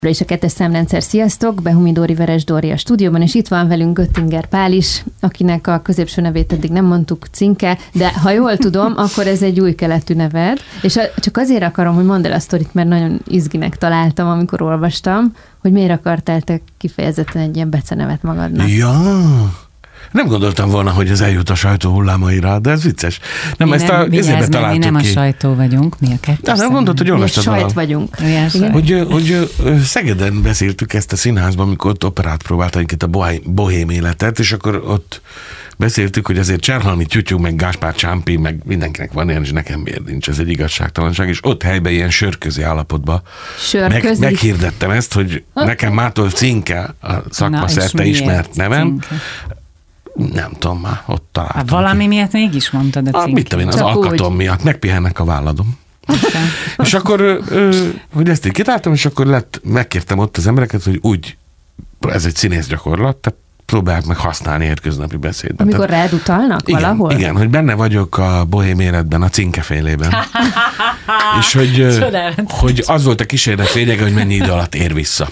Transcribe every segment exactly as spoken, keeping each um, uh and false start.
És a kettes számrendszer, sziasztok! Behumi Dóri, Veres Dóri a stúdióban, és itt van velünk Göttinger Pál is, akinek a középső nevét eddig nem mondtuk, Cinke, de ha jól tudom, akkor ez egy új keletű neved, és csak azért akarom, hogy mondd el a sztorit, mert nagyon izginek találtam, amikor olvastam, hogy miért akartál te kifejezetten egy ilyen becenevet magadnak. Ja... Nem gondoltam volna, hogy ez eljut a sajtó hullámaira, de ez vicces. Nem, mi ezt nem, a izébe találtuk mi nem ki. a sajtó vagyunk, mi a kettő. De nem gondolt, hogy olvastad valami. Sajt vagyunk. Hogy, hogy Szegeden beszéltük ezt a színházban, amikor ott operát próbáltunk itt a bohém életet, és akkor ott beszéltük, hogy azért Cserhalmi Tyutyú, meg Gáspár Csámpi, meg mindenkinek van ilyen, és nekem miért nincs, ez egy igazságtalanság, és ott helyben ilyen sörközi állapotban meg, meghirdettem ezt, hogy nekem mától Cinke a szakma szerte ismert nevem. Cinke? Nem tudom már, ott találtam. Hát valami ki. Miatt mégis mondtad a Cinkét. Mit tudom én, az alkatom miatt, megpihennek a válladom. És akkor, ö, hogy ezt így kitáltam, és akkor lett, megkértem ott az embereket, hogy úgy, ez egy színész gyakorlat, tehát próbálják meg használni hétköznapi beszédben. Amikor tehát, rád utalnak igen, valahol? Igen, hogy benne vagyok a bohém életben, a Cinkefélében. És hogy, hogy az volt a kísérlet lényege, hogy mennyi idő alatt ér vissza.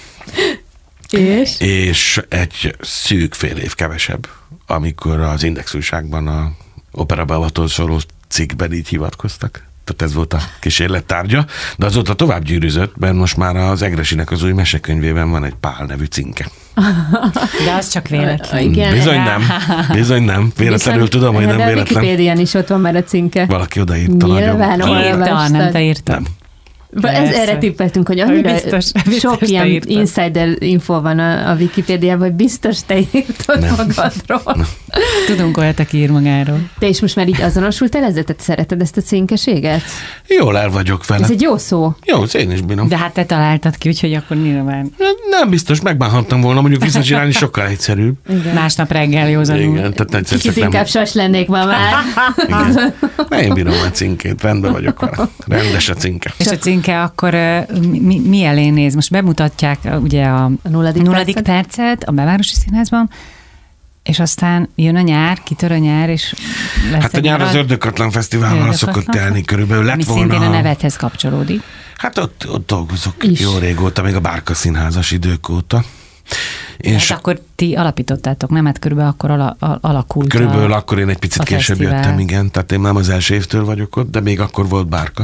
És? És egy szűk fél év kevesebb, amikor az Index újságban a operabeavatól szóló cikkben így hivatkoztak. Tehát ez volt a kísérlet tárgya, de azóta tovább gyűrűzött, mert most már az Egresinek az új mesekönyvében van egy Pál nevű Cinke. De az csak véletlen. Igen. Bizony nem, bizony nem. Véletlenül tudom, hogy nem de véletlen. De a Wikipédián is ott van már a Cinke. Valaki odaírta Nyilván, nagyon. Írta, nem te írtad. Nem. Ez, erre tippeltünk, hogy annyira biztos, biztos sok ilyen írtad. insider info van a, a Wikipédiában, hogy biztos te írtad nem. magadról. Nem. Tudunk olyat, aki ír magáról. Te is most már így azonosultál ezzel? Tehát szereted ezt a cinkeséget? Jól el vagyok vele. Ez egy jó szó. Jó, én is bírom. De hát te találtad ki, úgyhogy akkor nyilván. Nem biztos, megbánhattam volna, mondjuk visszacsinálni sokkal egyszerűbb. Igen. Másnap reggel józanul. Igen, tehát egyszer Kicsit csak inkább nem... sas lennék ma már. Igen. Én bírom a Cinkét, rendben vagyok vele. Rendes a Cinke. És a Cinke akkor mi, mi elé néz? Most bemutatják ugye a, a nulladik, nulladik percet. percet a Belvárosi Színházban, és aztán jön a nyár, kitör a nyár, és lesz hát a nyár az Ördögkatlan Fesztiválval szokott telni körülbelül. Lett ami volna szintén a nevedhez kapcsolódik. Hát ott, ott dolgozok is. Jó régóta, még a Bárka színházas idők óta. És hát akkor ti alapítottátok, nem? Hát körülbelül akkor ala, alakult Körülbelül a, akkor én egy picit a később fesztivál. jöttem, igen. Tehát én nem az első évtől vagyok ott, de még akkor volt Bárka.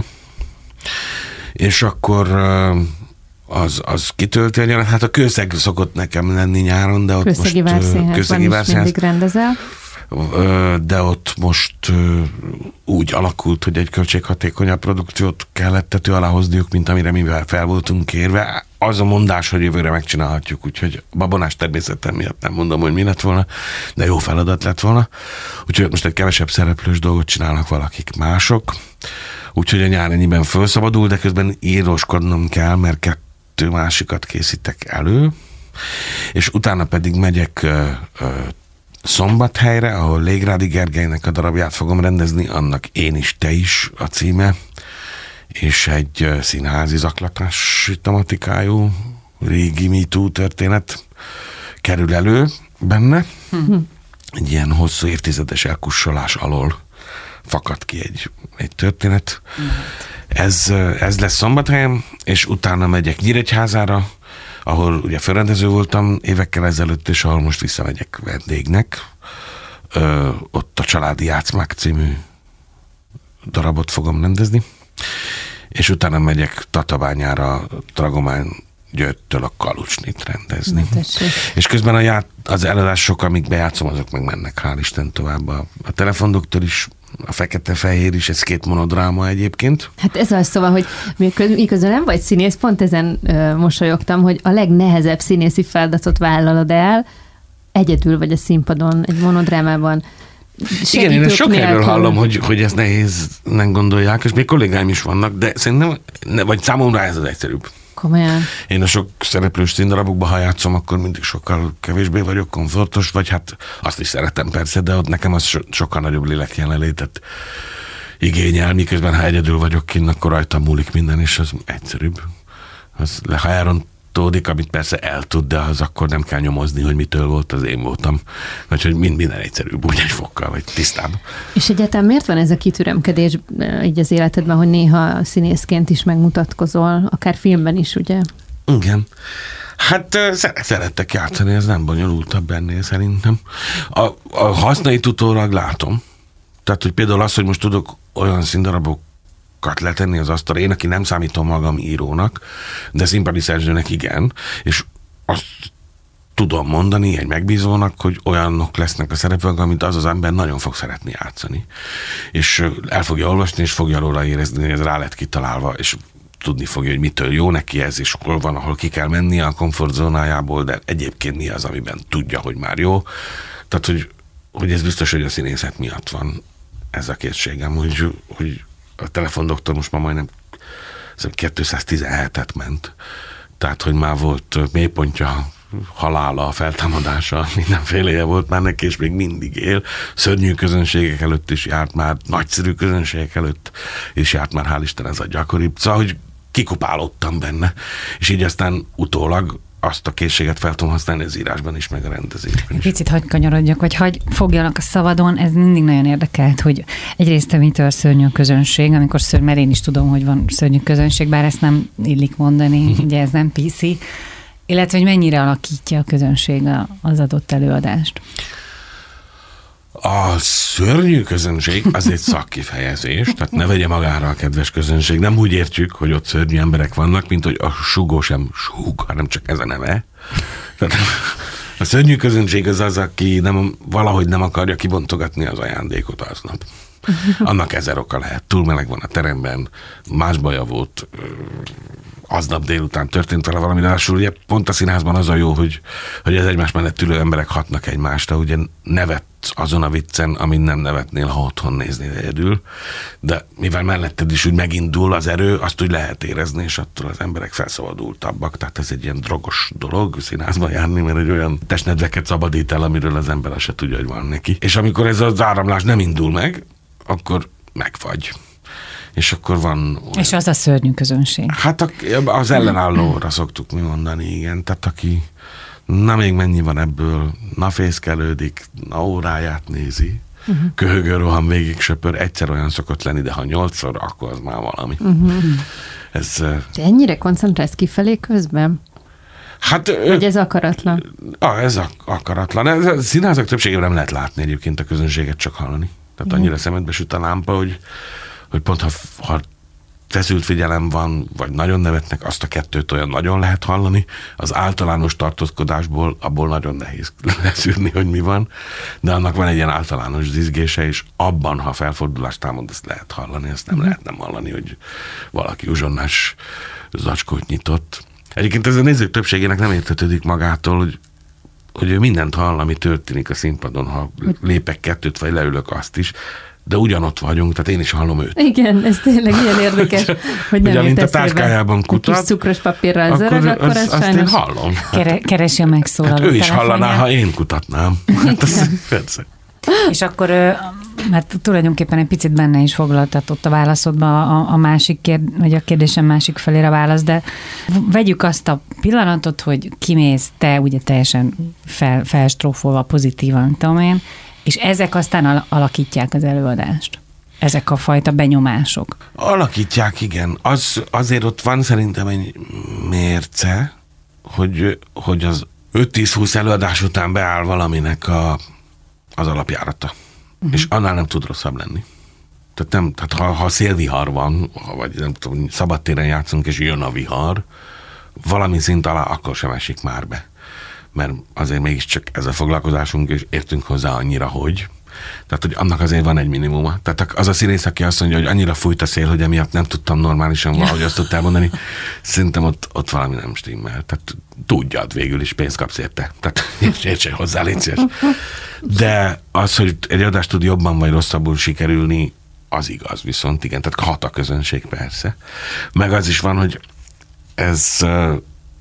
És akkor az, az kitölti a nyarat. Hát a Kőszeg szokott nekem lenni nyáron, de ott Kőszegi most... Várszínházban is mindig rendezel. De ott most úgy alakult, hogy egy költséghatékonyabb produkciót kellett tető alá hozniuk, mint amire mivel fel voltunk kérve. Az a mondás, hogy jövőre megcsinálhatjuk, úgyhogy babonás természetem miatt nem mondom, hogy mi lett volna, de jó feladat lett volna. Úgyhogy most egy kevesebb szereplős dolgot csinálnak valakik mások. Úgyhogy a nyár ennyiben felszabadul, de közben íróskodnom kell, mert kettő másikat készítek elő, és utána pedig megyek ö, ö, Szombathelyre, ahol Légrádi Gergelynek a darabját fogom rendezni, annak Én is, te is a címe, és egy színházi zaklatási tematikájú régi MeToo történet kerül elő benne. Mm-hmm. Egy ilyen hosszú évtizedes elkussolás alól fakad ki egy, egy történet. Mm-hmm. Ez, ez lesz Szombathelyen, és utána megyek Nyíregyházára, ahol ugye fölrendező voltam évekkel ezelőtt, és ahol most visszamegyek vendégnek. Ö, ott a Családi Játszmák című darabot fogom rendezni, és utána megyek Tatabányára Dragomán Györgytől a Kalucsnit rendezni. És közben a ját, az előadások, amik bejátszom, azok meg mennek, hál' Isten tovább. A, a Telefondoktor is, a Fekete-Fehér is, ez két monodráma egyébként. Hát ez az, szóval, hogy miközben nem vagy színész, pont ezen ö, mosolyogtam, hogy a legnehezebb színészi feladatot vállalod el, egyedül vagy a színpadon, egy monodrámában. Igen, én sok erről hallom, hogy, hogy ez nehéz, nem gondolják, és még kollégáim is vannak, de szerintem, vagy számomra ez az egyszerűbb. Komolyan. Én a sok szereplős színdarabokban, ha játszom, akkor mindig sokkal kevésbé vagyok komfortos, vagy hát azt is szeretem persze, de ott nekem az so- sokkal nagyobb lélek jelenlétet igényel, miközben ha egyedül vagyok kinn, akkor rajtam múlik minden, és az egyszerűbb. Az, ha elrontódik, amit persze el tud, de az akkor nem kell nyomozni, hogy mitől volt, az én voltam. Vagy hogy minden egyszerűbb, úgy egy fokkal, vagy tisztább. És egyáltalán miért van ez a kitüremkedés így az életedben, hogy néha színészként is megmutatkozol, akár filmben is, ugye? Igen. Hát szerettek játszani, ez nem bonyolultabb ennél szerintem. A, a hasznait utólag látom. Tehát, hogy például az, hogy most tudok olyan színdarabokat letenni az asztalra, én, aki nem számítom magam írónak, de színpadi szerzőnek igen, és azt tudom mondani egy megbízónak, hogy olyanok lesznek a szerepek, amit az az ember nagyon fog szeretni játszani. És el fogja olvasni, és fogja róla érezni, hogy ez rá lett kitalálva, és tudni fogja, hogy mitől jó neki ez, és hol van, ahol ki kell mennie a komfortzónájából, de egyébként mi az, amiben tudja, hogy már jó. Tehát, hogy, hogy ez biztos, hogy a színészet miatt van ez a készségem, hogy, hogy a telefondoktor most már majdnem kétszáztizenhetet ment. Tehát, hogy már volt mélypontja, halála, feltámadása, mindenféleje volt már neki, és még mindig él. Szörnyű közönségek előtt is járt már, nagyszerű közönségek előtt is járt már, hál' Isten, ez a gyakoribb. Szóval, hogy kikupálódtam benne, és így aztán utólag azt a készséget fel tudom használni az írásban is, meg a rendezésben is. Picit hagy kanyarodjak, vagy hagy fogjalak a szabadon, ez mindig nagyon érdekelt, hogy egyrészt a mitől szörnyű a közönség, amikor szörny, mert én is tudom, hogy van szörnyű közönség, bár ezt nem illik mondani, ugye ez nem pé cé, illetve hogy mennyire alakítja a közönség az adott előadást. A szörnyű közönség az egy szakkifejezés, tehát ne vegye magára a kedves közönség. Nem úgy értjük, hogy ott szörnyű emberek vannak, mint hogy a sugó sem súg, hanem csak ez a neve. Tehát a szörnyű közönség az az, aki nem, valahogy nem akarja kibontogatni az ajándékot aznap. Annak ezer oka lehet. Túl meleg van a teremben, más baja volt, aznap délután történt vele valami, de ráadásul ugye pont a színházban az a jó, hogy, hogy az egymás mellett ülő emberek hatnak egymásra, ugye nevet azon a viccen, amin nem nevetnél, ha otthon néznél egyedül, de mivel melletted is úgy megindul az erő, azt úgy lehet érezni, és attól az emberek felszabadultabbak, tehát ez egy ilyen drogos dolog színházba járni, mert egy olyan testnedveket szabadít el, amiről az ember se tudja, hogy van neki. És amikor ez az áramlás nem indul meg, akkor megfagy. És akkor van... Olyan... És az a szörnyű közönség. Hát az ellenállóra szoktuk mi mondani, igen. Tehát aki na még mennyi van ebből, na fészkelődik, na óráját nézi, uh-huh. köhögő rohan végig söpör, egyszer olyan szokott lenni, de ha nyolcszor, akkor az már valami. Uh-huh. Ez... De ennyire koncentrálsz kifelé közben? Hát... Vagy ez akaratlan? Ah, ez akaratlan. Ez a színházak többségében nem lehet látni egyébként a közönséget, csak hallani. Tehát uh-huh. annyira szemedbe süt a lámpa, hogy hogy pont ha, ha feszült figyelem van, vagy nagyon nevetnek, azt a kettőt olyan nagyon lehet hallani. Az általános tartózkodásból abból nagyon nehéz leszűrni, hogy mi van, de annak van egy ilyen általános zizgése, és abban, ha felfordulást támad, azt lehet hallani, azt nem mm. lehet nem hallani, hogy valaki uzsonnás zacskót nyitott. Egyébként ez a nézők többségének nem értetődik magától, hogy hogy ő mindent hall, ami történik a színpadon, ha lépek kettőt, vagy leülök, azt is, de ugyanott vagyunk, tehát én is hallom őt. Igen, ez tényleg ilyen érdekes, hogy nem ugye, mint a táskájában kutat, a kis cukros papírral zörög, akkor az, az azt sajnos... én hallom. Kere, keresi a megszólaló hát ő is hallaná, ha én kutatnám. Hát az persze. És akkor, mert tulajdonképpen egy picit benne is foglaltatott a válaszodba a, a másik kérdés, vagy a kérdésem másik felére válasz, de vegyük azt a pillanatot, hogy kimész te ugye teljesen fel, felstrófolva pozitívan, tudom én, és ezek aztán alakítják az előadást. Ezek a fajta benyomások. Alakítják, igen. Az, azért ott van szerintem egy mérce, hogy, hogy az öt-tíz-húsz előadás után beáll valaminek a, az alapjárata. Uh-huh. És annál nem tud rosszabb lenni. Tehát, nem, tehát ha, ha szélvihar van, vagy nem tudom, szabadtéren játszunk, és jön a vihar, valami szint alá akkor sem esik már be. Mert azért mégiscsak ez a foglalkozásunk, és értünk hozzá annyira, hogy. Tehát, hogy annak azért van egy minimuma. Tehát az a színész, aki azt mondja, hogy annyira fújt a szél, hogy emiatt nem tudtam normálisan valahogy azt tudtál mondani, szerintem ott, ott valami nem stimmel. Tehát tudjad végül is, pénzt kapsz érte. Tehát értsél hozzá, légy szíves. De az, hogy egy adást tud jobban vagy rosszabbul sikerülni, az igaz viszont, igen. Tehát hat a közönség persze. Meg az is van, hogy ez uh,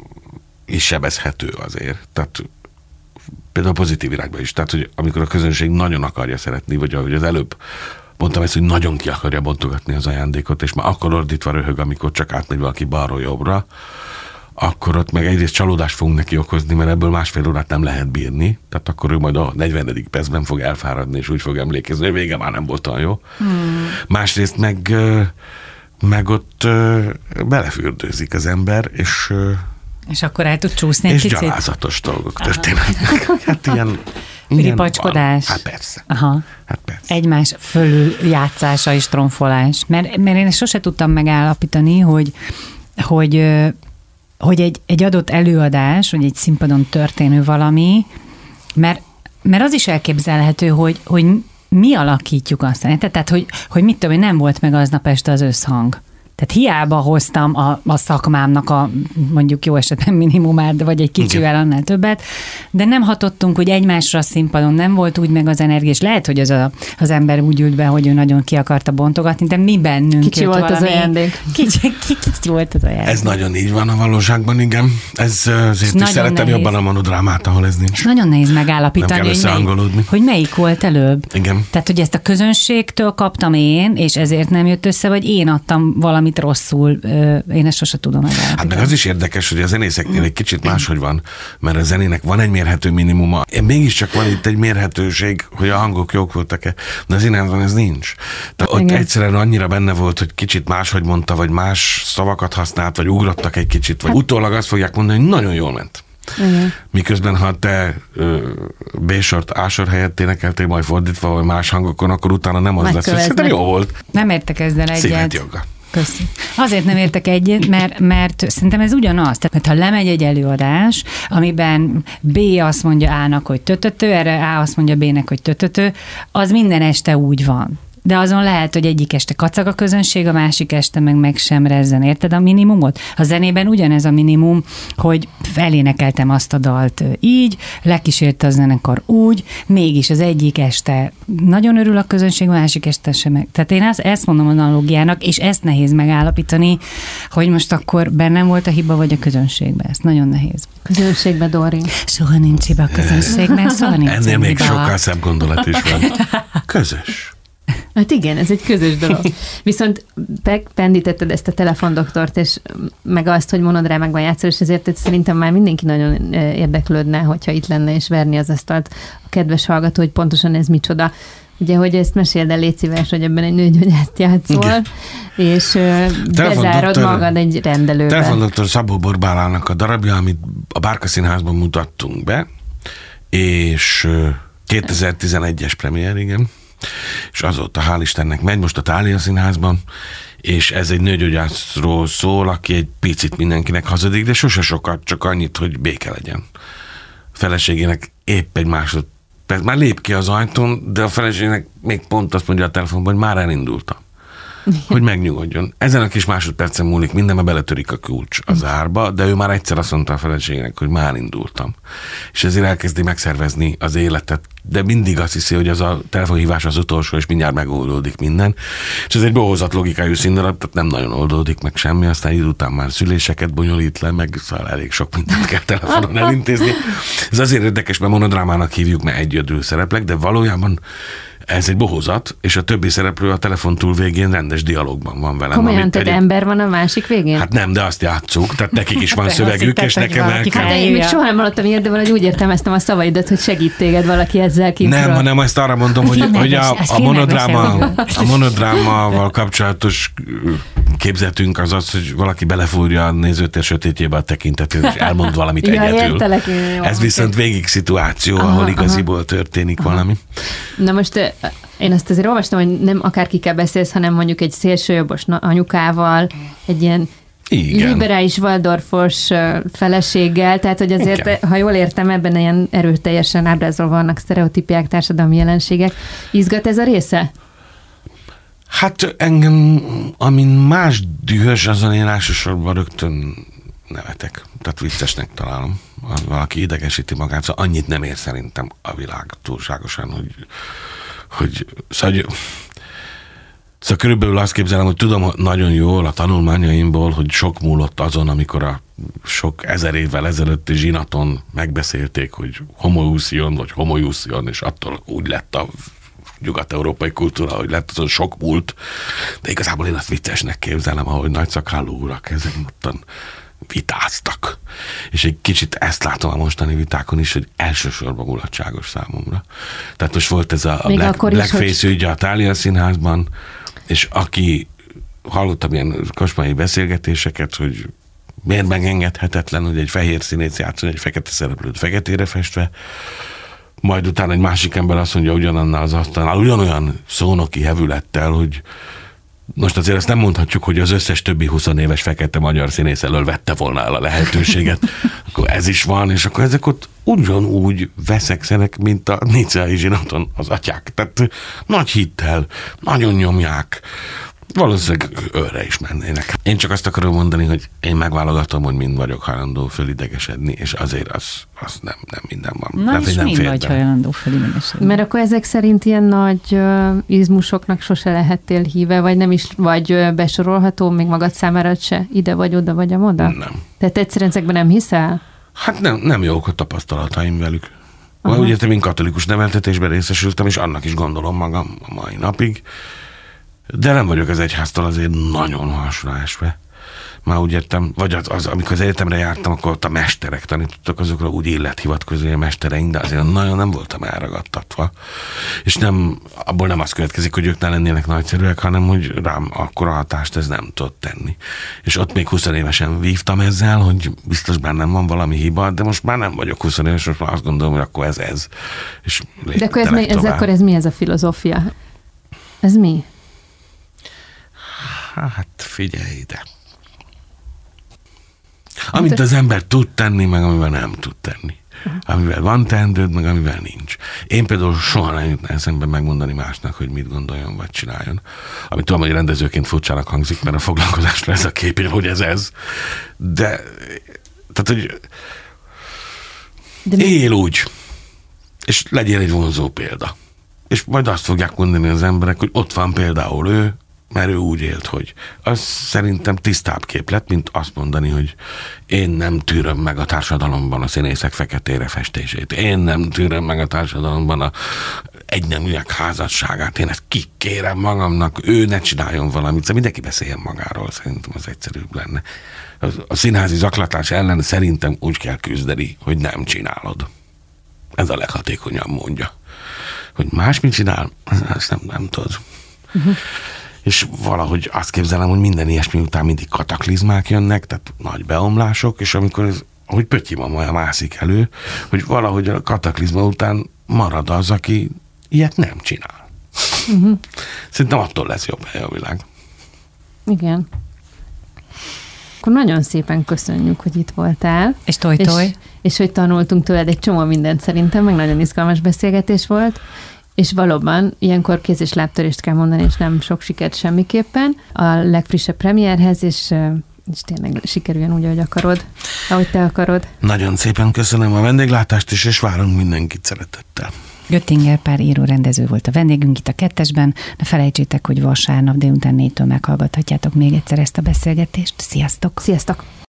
is sebezhető azért. Tehát például a pozitív irányba is. Tehát, hogy amikor a közönség nagyon akarja szeretni, vagy ahogy az előbb mondtam ezt, hogy nagyon ki akarja bontogatni az ajándékot, és már akkor ordítva röhög, amikor csak átmegy valaki balról jobbra, akkor ott meg egyrészt csalódást fogunk neki okozni, mert ebből másfél órát nem lehet bírni. Tehát akkor ő majd a negyvenedik percben fog elfáradni, és úgy fog emlékezni, hogy vége már nem volt olyan jó. Hmm. Másrészt meg, meg ott belefürdőzik az ember, és És akkor el tud csúszni egy és kicsit? És gyalázatos dolgok történnek. Hát ilyen... Ripacskodás. Hát persze. Aha. Hát persze. Egymás fölül játszása és tromfolás. Mert, mert én sose tudtam megállapítani, hogy, hogy, hogy egy, egy adott előadás, vagy egy színpadon történő valami, mert, mert az is elképzelhető, hogy, hogy mi alakítjuk azt. Tehát, hogy, hogy mit tudom, hogy nem volt meg aznap este az összhang. Tehát hiába hoztam a, a szakmámnak a mondjuk jó esetben minimumát, vagy egy kicsivel annál többet, de nem hatottunk, hogy egymásra a színpadon nem volt úgy meg az energia, és lehet, hogy az, a, az ember úgy ült be, hogy ő nagyon ki akarta bontogatni, de mi bennünk Kicsi volt valami, az ajándék. Kicsi, kicsi volt az ajándék. Ez nagyon így van a valóságban, igen. Ez azért is szeretem nehéz. Jobban a monodrámát, ahol ez nincs. És nagyon nehéz megállapítani, hogy melyik, hogy melyik volt előbb. Igen. Tehát, hogy ezt a közönségtől kaptam én, és ezért nem jött össze, vagy én adtam valami amit rosszul, én ezt sosem tudom megállapítani. Hát meg az is érdekes, hogy a zenészeknél egy kicsit máshogy van, mert a zenének van egy mérhető minimuma. Mégiscsak van itt egy mérhetőség, hogy a hangok jók voltak-e, de az színházban ez nincs. Tehát ott igen. Egyszerűen annyira benne volt, hogy kicsit máshogy mondta, vagy más szavakat használt, vagy ugrottak egy kicsit, vagy hát. Utólag azt fogják mondani, hogy nagyon jól ment. Igen. Miközben, ha te B-sort A-sor helyett énekeltél, majd fordítva, vagy más hangokon, akkor utána nem az lesz, hogy szerintem jó volt. Nem értek ezzel egyet. Szíved joga. Köszönöm. Azért nem értek egyet, mert, mert szerintem ez ugyanaz. Tehát, ha lemegy egy előadás, amiben B azt mondja A-nak, hogy tötötő, erre A azt mondja B-nek, hogy tötötő, az minden este úgy van. De azon lehet, hogy egyik este kacag a közönség, a másik este meg meg sem rezzen. Érted a minimumot? A zenében ugyanez a minimum, hogy elénekeltem azt a dalt így, lekísérte a zenekar úgy, mégis az egyik este nagyon örül a közönség, a másik este sem meg. Tehát én ezt, ezt mondom analógiának, és ezt nehéz megállapítani, hogy most akkor bennem volt a hiba, vagy a közönségben. Ez nagyon nehéz. Közönségben, Dori. Soha nincs hiba a közönségben, soha nincs Ennél hiba. még sokkal szebb gondolat is van. Közös. Hát igen, ez egy közös dolog. Viszont pendítetted ezt a telefondoktort, és meg azt, hogy monodrámákban játszol, és ezért szerintem már mindenki nagyon érdeklődne, hogyha itt lenne, és verni az asztalt a kedves hallgató, hogy pontosan ez micsoda. Ugye, hogy ezt meséld el, légy szíves, hogy ebben egy nőgyógyászt játszol, igen. És bezárod magad egy rendelőbe. Telefondoktor Szabó Borbálának a darabja, amit a Bárka Színházban mutattunk be, és kétezer-tizenegyes premier, igen. És azóta hál' Istennek megy most a Thália Színházban, és ez egy nőgyógyászról szól, aki egy picit mindenkinek hazudik, de sose sokat, csak annyit, hogy béke legyen. A feleségének épp egy másodperc, már lép ki az ajtón, de a feleségének még pont azt mondja a telefonban, hogy már elindultam. Hogy megnyugodjon. Ezen a kis másodpercen múlik minden, mert beletörik a kulcs az árba, de ő már egyszer azt mondta a feleségének, hogy már indultam. És ezért elkezdi megszervezni az életet, de mindig azt hiszi, hogy az a telefonhívás az utolsó, és mindjárt megoldódik minden. És ez egy bohózat logikájú színdarab, tehát nem nagyon oldódik meg semmi, aztán idő után már szüléseket bonyolít le, meg szóval elég sok mindent kell telefonon elintézni. Ez azért érdekes, mert monodrámának hívjuk, mert egyödül szereplek, de valójában ez egy bohózat, és a többi szereplő a telefon túl végén rendes dialógban van velem. Komolyan, tehát egy... ember van a másik végén? Hát nem, de azt játsszuk, tehát nekik is van szövegük, és nekem el kell. Hát én még soha nem hallottam ilyet, de valahogy úgy értelmeztem a szavaidat, hogy segít téged valaki ezzel kívül. Nem, hanem ezt arra mondom, hogy, hogy a, a, monodráma, a monodrámával kapcsolatos képzetünk az az, hogy valaki belefúrja a nézőtér sötétjébe a tekintetét, és elmond valamit ja, egyedül. Értelek, jó, ez viszont végig szituáció, aha, ahol igaziból aha. történik aha. valami. Na most én azt azért olvastam, hogy nem akárkikkel beszélsz, hanem mondjuk egy szélsőjobbos anyukával, egy ilyen igen. liberális waldorfos feleséggel, tehát hogy azért, igen. ha jól értem, ebben ilyen erőteljesen ábrázolva vannak sztereotípiák, társadalmi jelenségek. Izgat ez a része? Hát engem, amin más dühös, azon én elsősorban rögtön nevetek. Tehát viccesnek találom. Valaki idegesíti magát, szóval annyit nem ér szerintem a világ túlságosan, hogy, hogy szóval, szóval körülbelül azt képzelem, hogy tudom nagyon jól a tanulmányaimból, hogy sok múlott azon, amikor a sok ezer évvel ezelőtti zsinaton megbeszélték, hogy homoiuszion, vagy homoiuszion, és attól úgy lett a nyugat-európai kultúra, hogy lett azon sok múlt, de igazából én azt viccesnek képzelem, ahogy nagy szakálló urak ezen mottan vitáztak. És egy kicsit ezt látom a mostani vitákon is, hogy elsősorban mulatságos számomra. Tehát most volt ez a Black, Blackface ügy a Thália Színházban, és aki hallottam ilyen kosmai beszélgetéseket, hogy Miért megengedhetetlen, hogy egy fehér színész játszon egy fekete szereplőt feketére festve, majd utána egy másik ember azt mondja ugyanannál az asztalnál, ugyanolyan szónoki hevülettel, hogy most azért ezt nem mondhatjuk, hogy az összes többi huszonéves fekete magyar színész elől vette volna el a lehetőséget. Akkor ez is van, és akkor ezek ott ugyanúgy veszekszenek, mint a nicei zsinaton az atyák. Tehát nagy hittel, nagyon nyomják. Valószínűleg őre is mennének. Én csak azt akarom mondani, hogy én megválogatom, hogy mind vagyok hajlandó fölidegesedni, és azért az, az nem, nem minden van. Na Tehát, és nem mind vagy hajlandó fölidegesedni. Mert akkor ezek szerint ilyen nagy uh, izmusoknak sose lehettél híve, vagy nem is, vagy uh, besorolható még magad számára se ide vagy oda, vagy amoda? Nem. Tehát egyszerűen ezekben nem hiszel? Hát nem, nem jók a tapasztalataim velük. Vagy ugye én katolikus neveltetésben részesültem, és annak is gondolom magam a mai napig. De nem vagyok az egyháztól azért nagyon hasra esve. Már úgy értem, vagy az, az, amikor az egyetemre jártam, akkor ott a mesterek tanítottak, azokra úgy illet hivatkozni a mestereink, de azért nagyon nem voltam elragadtatva. És nem, abból nem az következik, hogy ők ne lennének nagyszerűek, hanem hogy rám akkora hatást ez nem tudott tenni. És ott még húsz évesen vívtam ezzel, hogy biztos bennem van valami hiba, de most már nem vagyok húsz éves, most már azt gondolom, hogy akkor ez ez. És de akkor ez, mi, ez, akkor ez mi ez a filozófia? Ez mi? Hát figyelj ide. Amit az ember tud tenni, meg amivel nem tud tenni. Amivel van teendőd, meg amivel nincs. Én például soha nem jutna eszembe megmondani másnak, hogy mit gondoljon, vagy csináljon. Amit tudom, hogy rendezőként furcsának hangzik, mert a foglalkozásra ez a képén, hogy ez ez. De, tehát, hogy De él úgy, és legyél egy vonzó példa. És majd azt fogják mondani az emberek, hogy ott van például ő, mert ő úgy élt, hogy az szerintem tisztább képlet, mint azt mondani, hogy én nem tűröm meg a társadalomban a színészek feketére festését. Én nem tűröm meg a társadalomban a egyneműek házasságát. Én ezt kikérem magamnak, ő ne csináljon valamit. Szóval mindenki beszéljen magáról, szerintem az egyszerűbb lenne. A színházi zaklatás ellen szerintem úgy kell küzdeni, hogy nem csinálod. Ez a leghatékonyabb módja. Hogy más mit csinál, ezt nem, nem tudod. Uh-huh. És valahogy azt képzelem, hogy minden ilyesmi után mindig kataklizmák jönnek, tehát nagy beomlások, és amikor ez, ahogy Pötyi mama mászik elő, hogy valahogy a kataklizma után marad az, aki ilyet nem csinál. Uh-huh. Szerintem attól lesz jobb hely a világ. Igen. Akkor nagyon szépen köszönjük, hogy itt voltál. És toj-toj. És, és hogy tanultunk tőled egy csomó mindent szerintem, meg nagyon izgalmas beszélgetés volt. És valóban ilyenkor kéz- és lábtörést kell mondani, és nem sok sikert semmiképpen a legfrissebb premierhez, és, és tényleg sikerüljön úgy, ahogy akarod, ahogy te akarod. Nagyon szépen köszönöm a vendéglátást is, és várunk mindenkit szeretettel. Göttinger Pál író rendező volt a vendégünk itt a Kettesben. Ne felejtsétek, hogy vasárnap délután négytől meghallgathatjátok még egyszer ezt a beszélgetést. Sziasztok! Sziasztok!